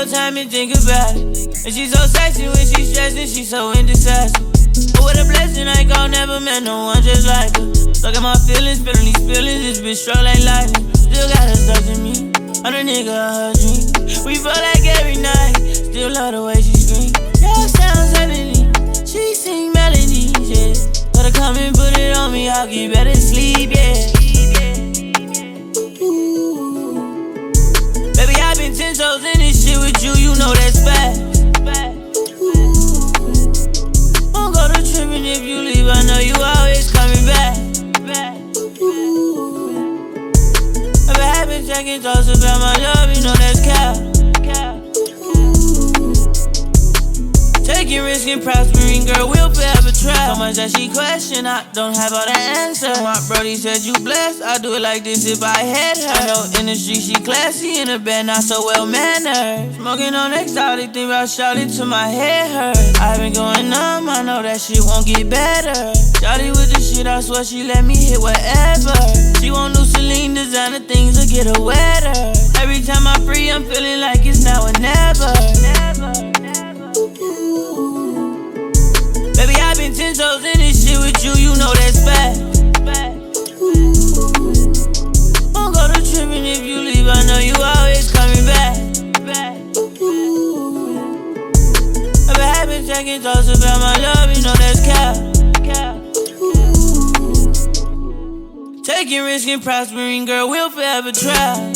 your time and think about it. And she's so sexy when she's stressing, she's so indecisive. But what a blessing, I ain't gon' never met no one just like her. Look at my feelings, feeling these feelings, this bitch struck like lightning. Still got her stuck in me, I'm the nigga of her dream. We fuck like every night, still love the way she scream. Your sounds heavenly, she sing melodies, yeah. Better come and put it on me, I'll get better sleep, yeah. Baby, I've been 10 toes in this shit with you, you know that's fact. Won't go to trippin' if you leave, I know you always coming back. Never having second thoughts about my love, you know that's cap. Taking risk and prospering, girl, we'll forever try. So much that she question, I don't have all the answers. My brody said you blessed, I do it like this if I had her. I know in the street she classy, in the bed not so well mannered. Smoking on exotic, think about shouting till my head hurt. I've been going numb, I know that shit won't get better. Shawty with the shit, I swear she let me hit whatever. She want new Celine designer things to get her wetter. Every time I'm free, I'm feeling like it's now or never. Baby, I've been 10 toes in this shit with you, you know that's fact. Won't go to trippin' if you leave, I know you always coming back. Never having second thoughts about my love, you know that's cap. Taking risk and prospering, girl, we'll forever try.